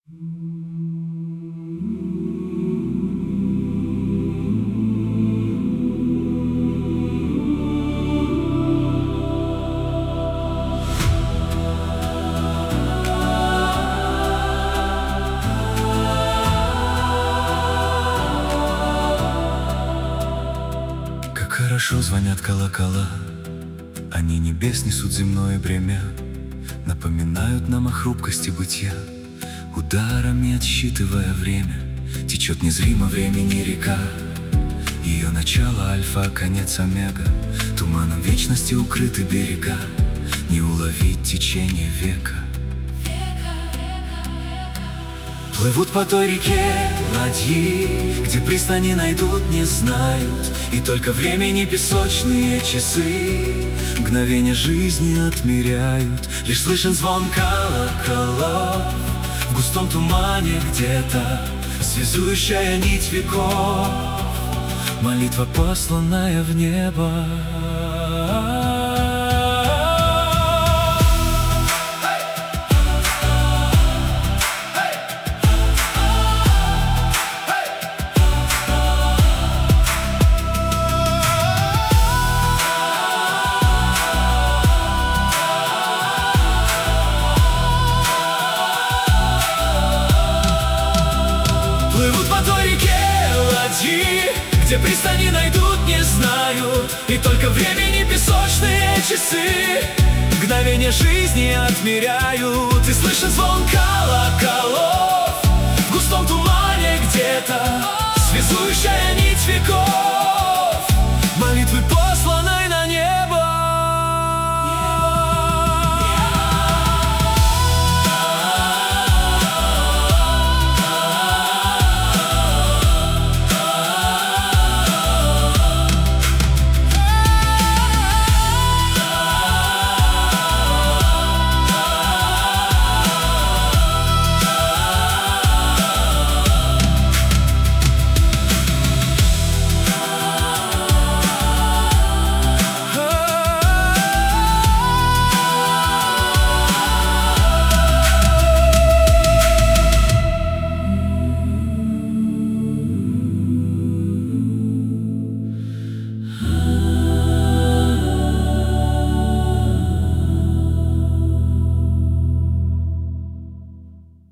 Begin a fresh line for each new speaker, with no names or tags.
Как хорошо звонят колокола, они небес несут земное бремя, напоминают нам о хрупкости бытия, ударами отсчитывая время. Течет незримо времени река, ее начало альфа, конец омега. Туманом вечности укрыты берега, не уловить течение века. Плывут по той реке ладьи, где пристани найдут, не знают. И только времени песочные часы мгновения жизни отмеряют. Лишь слышен звон колоколов в густом тумане где-то, связующая нить веков, молитва, посланная в небо. Плывут по той реке ладьи, где пристани найдут, не знают. И только времени песочные часы мгновения жизни отмеряют. И слышен звон колоколов